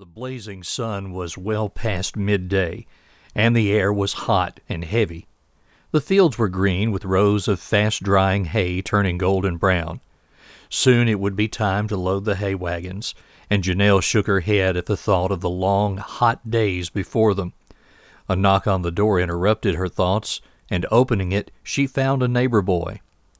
The blazing sun was well past midday, and the air was hot and heavy. The fields were green, with rows of fast-drying hay turning golden brown. Soon it would be time to load the hay wagons, and Janelle shook her head at the thought of the long, hot days before them. A knock on the door interrupted her thoughts, and opening it, she found a neighbor boy.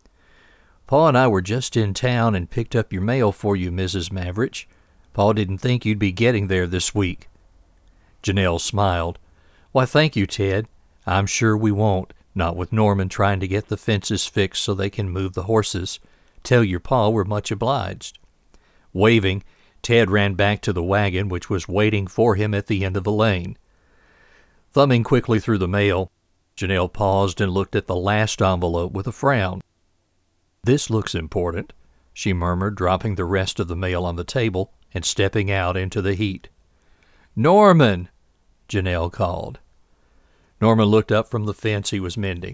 "Pa and I were just in town and picked up your mail for you, Mrs. Maverich. Pa didn't think you'd be getting there this week." Janelle smiled. "Why, thank you, Ted. I'm sure we won't, not with Norman trying to get the fences fixed so they can move the horses. Tell your pa we're much obliged." Waving, Ted ran back to the wagon, which was waiting for him at the end of the lane. Thumbing quickly through the mail, Janelle paused and looked at the last envelope with a frown. "This looks important," she murmured, dropping the rest of the mail on the table and stepping out into the heat. "Norman!" Janelle called. Norman looked up from the fence he was mending.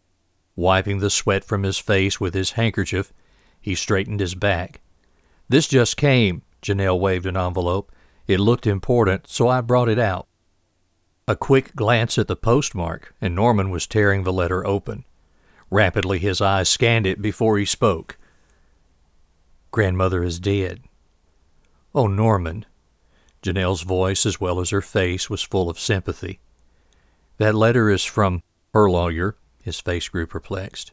Wiping the sweat from his face with his handkerchief, he straightened his back. "This just came." Janelle waved an envelope. "It looked important, so I brought it out." A quick glance at the postmark, and Norman was tearing the letter open. Rapidly his eyes scanned it before he spoke. "Grandmother is dead." "Oh, Norman." Janelle's voice, as well as her face, was full of sympathy. "That letter is from her lawyer." His face grew perplexed.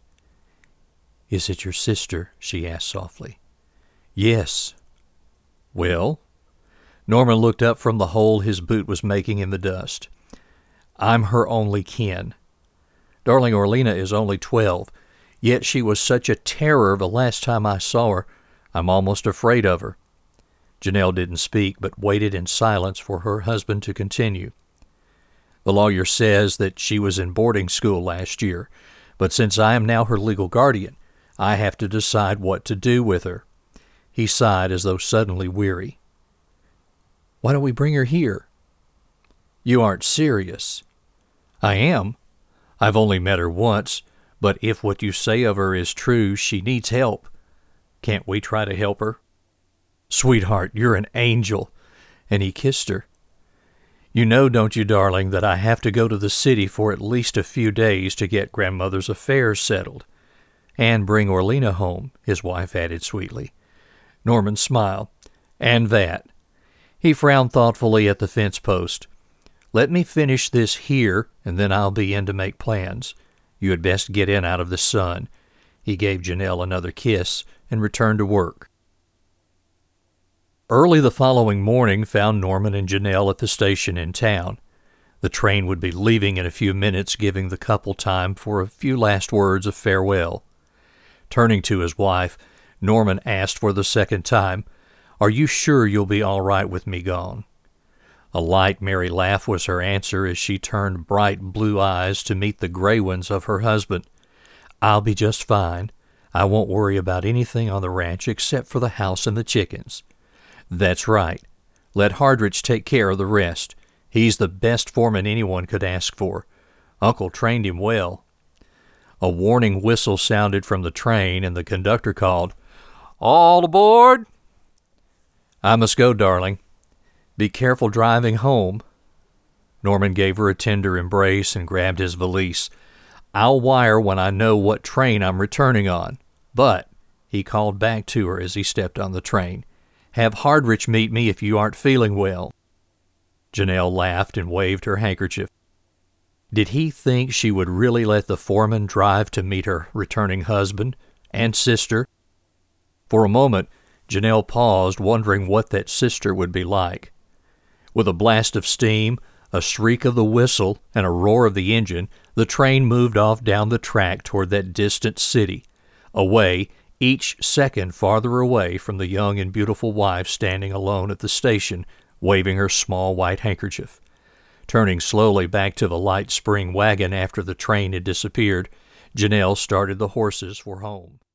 "Is it your sister?" she asked softly. "Yes." "Well?" Norman looked up from the hole his boot was making in the dust. "I'm her only kin. Darling Orlina is only 12, yet she was such a terror the last time I saw her, I'm almost afraid of her." Janelle didn't speak, but waited in silence for her husband to continue. "The lawyer says that she was in boarding school last year, but since I am now her legal guardian, I have to decide what to do with her." He sighed as though suddenly weary. "Why don't we bring her here?" "You aren't serious." "I am. I've only met her once, but if what you say of her is true, she needs help. Can't we try to help her?" "Sweetheart, you're an angel." And he kissed her. "You know, don't you, darling, that I have to go to the city for at least a few days to get grandmother's affairs settled. And bring Orlina home," his wife added sweetly. Norman smiled. "And that." He frowned thoughtfully at the fence post. "Let me finish this here, and then I'll be in to make plans. You had best get in out of the sun." He gave Janelle another kiss and returned to work. Early the following morning found Norman and Janelle at the station in town. The train would be leaving in a few minutes, giving the couple time for a few last words of farewell. Turning to his wife, Norman asked for the second time, "Are you sure you'll be all right with me gone?" A light, merry laugh was her answer as she turned bright blue eyes to meet the gray ones of her husband. "I'll be just fine. I won't worry about anything on the ranch except for the house and the chickens." "That's right. Let Hardrich take care of the rest. He's the best foreman anyone could ask for. Uncle trained him well." A warning whistle sounded from the train, and the conductor called, "All aboard!" "I must go, darling. Be careful driving home." Norman gave her a tender embrace and grabbed his valise. "I'll wire when I know what train I'm returning on. But," he called back to her as he stepped on the train, "have Hardrich meet me if you aren't feeling well." Janelle laughed and waved her handkerchief. Did he think she would really let the foreman drive to meet her returning husband and sister? For a moment, Janelle paused, wondering what that sister would be like. With a blast of steam, a shriek of the whistle, and a roar of the engine, the train moved off down the track toward that distant city, away, each second farther away from the young and beautiful wife standing alone at the station, waving her small white handkerchief. Turning slowly back to the light spring wagon after the train had disappeared, Janelle started the horses for home.